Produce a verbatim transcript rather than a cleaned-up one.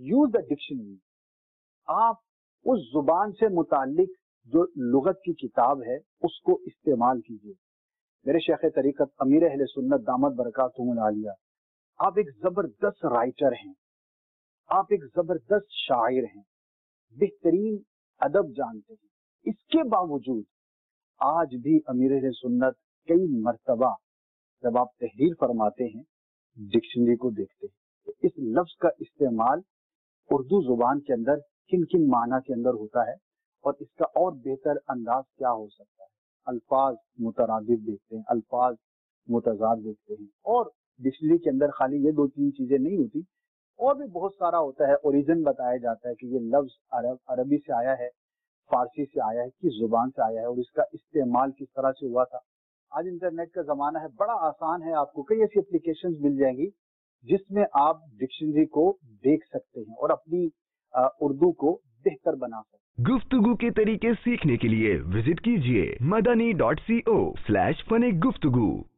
Use the dictionary. आप उस जुबान से मुतालिक जो लुगत की किताब है उसको इस्तेमाल कीजिए। मेरे शेख तरीकत अमीर अहले सुन्नत दामद बरकातुहुल आलिया, आप एक जबरदस्त राइटर हैं, आप एक जबरदस्त शायर हैं, बेहतरीन अदब जानते हैं। इसके बावजूद आज भी अमीर अहले सुन्नत कई मर्तबा जब आप तहरीर फरमाते हैं डिक्शनरी को देखते हैं तो इस लफ्ज का इस्तेमाल उर्दू जुबान के अंदर किन किन माना के अंदर होता है और इसका और बेहतर अंदाज क्या हो सकता है। अल्फाज मुतरादिफ देखते हैं, अल्फाज मुतजाद देखते हैं, और डिक्शनरी के अंदर खाली ये दो तीन चीजें नहीं होती, और भी बहुत सारा होता है। ओरिजिन बताया जाता है कि ये लफ्ज अरब अरबी से आया है, फारसी से आया है, किस जुबान से आया है और इसका इस्तेमाल किस तरह से हुआ था। आज इंटरनेट का जमाना है, बड़ा आसान है, आपको कई ऐसी एप्लीकेशंस मिल जाएंगी जिसमें आप डिक्शनरी को देख सकते हैं और अपनी उर्दू को बेहतर बना सकते हैं। गुफ्तगू के तरीके सीखने के लिए विजिट कीजिए Madani dot C O slash fun गुफ्तगू।